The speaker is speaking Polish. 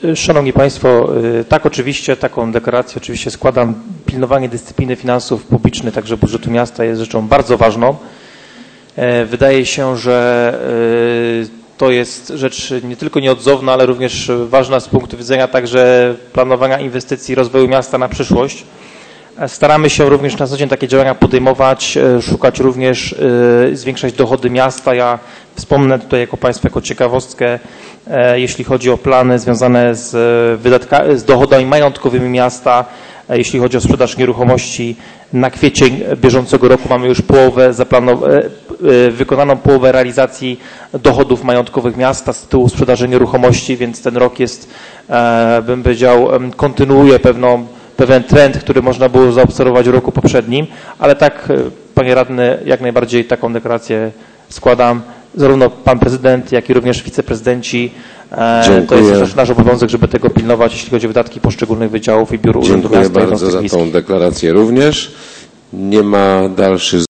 Szanowni Państwo, tak oczywiście, taką deklarację oczywiście składam. Pilnowanie dyscypliny finansów publicznych, także budżetu miasta jest rzeczą bardzo ważną. Wydaje się, że to jest rzecz nie tylko nieodzowna, ale również ważna z punktu widzenia także planowania inwestycji rozwoju miasta na przyszłość. Staramy się również na co dzień takie działania podejmować, szukać również, zwiększać dochody miasta. Ja wspomnę tutaj jako Państwu, jako ciekawostkę, jeśli chodzi o plany związane z dochodami majątkowymi miasta, jeśli chodzi o sprzedaż nieruchomości. Na kwiecień bieżącego roku mamy już wykonaną połowę realizacji dochodów majątkowych miasta z tytułu sprzedaży nieruchomości, więc ten rok jest, bym powiedział, kontynuuje pewien trend, który można było zaobserwować w roku poprzednim, ale tak, panie radny, jak najbardziej taką deklarację składam. Zarówno pan prezydent, jak i również wiceprezydenci. To jest też nasz obowiązek, żeby tego pilnować, jeśli chodzi o wydatki poszczególnych wydziałów i biur urzędu miasta. Dziękuję bardzo za tą deklarację również. Nie ma dalszych